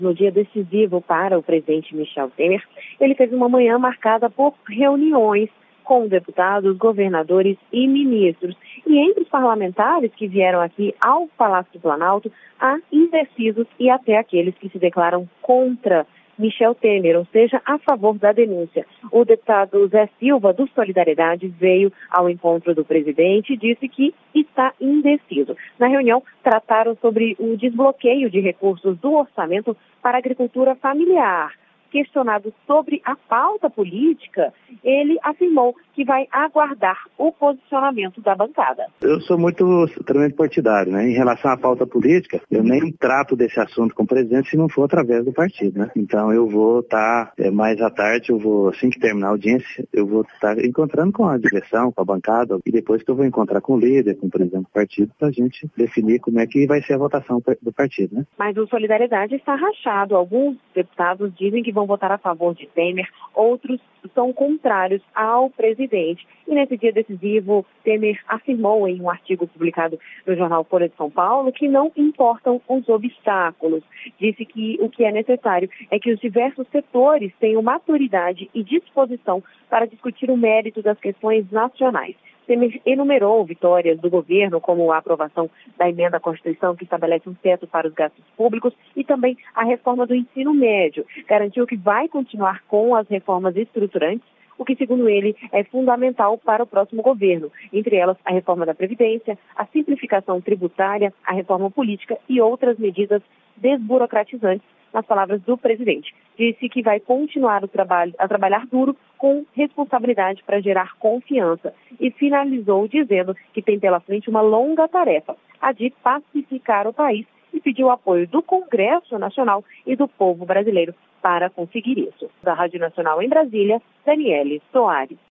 No dia decisivo para o presidente Michel Temer, ele teve uma manhã marcada por reuniões com deputados, governadores e ministros. E entre os parlamentares que vieram aqui ao Palácio do Planalto, há indecisos e até aqueles que se declaram contra Michel Temer, ou seja, a favor da denúncia. O deputado Zé Silva, do Solidariedade, veio ao encontro do presidente e disse que está indeciso. Na reunião, trataram sobre o desbloqueio de recursos do orçamento para a agricultura familiar. Questionado sobre a pauta política, ele afirmou que vai aguardar o posicionamento da bancada. Eu sou muito extremamente partidário, né? Em relação à pauta política, eu nem trato desse assunto com o presidente se não for através do partido, né? Então eu vou estar mais à tarde, assim que terminar a audiência, eu vou estar encontrando com a direção, com a bancada, e depois que eu vou encontrar com o líder, com o presidente do partido, para a gente definir como é que vai ser a votação do partido, né? Mas o Solidariedade está rachado. Alguns deputados dizem que vão votar a favor de Temer, outros são contrários ao presidente. E nesse dia decisivo, Temer afirmou em um artigo publicado no jornal Folha de São Paulo que não importam os obstáculos. Disse que o que é necessário é que os diversos setores tenham maturidade e disposição para discutir o mérito das questões nacionais. Temer enumerou vitórias do governo, como a aprovação da emenda à Constituição que estabelece um teto para os gastos públicos e também a reforma do ensino médio. Garantiu que vai continuar com as reformas estruturantes, o que, segundo ele, é fundamental para o próximo governo, entre elas a reforma da Previdência, a simplificação tributária, a reforma política e outras medidas desburocratizantes, nas palavras do presidente. Disse que vai continuar a trabalhar duro com responsabilidade para gerar confiança e finalizou dizendo que tem pela frente uma longa tarefa, a de pacificar o país, e pediu o apoio do Congresso Nacional e do povo brasileiro para conseguir isso. Da Rádio Nacional em Brasília, Daniele Soares.